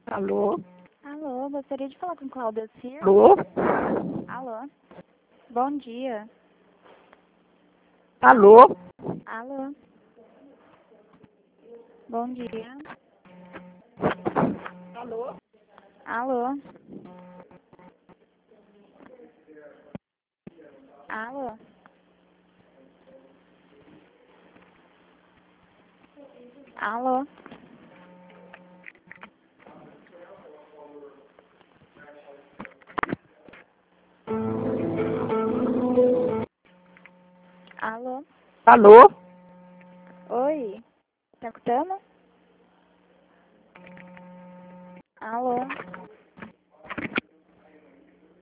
Alô? Alô, gostaria de falar com Cláudia Cir. Alô? Alô? Bom dia. Alô? Alô? Bom dia. Alô? Alô? Alô? Alô? Alô? Alô? Oi? Tá escutando? Alô?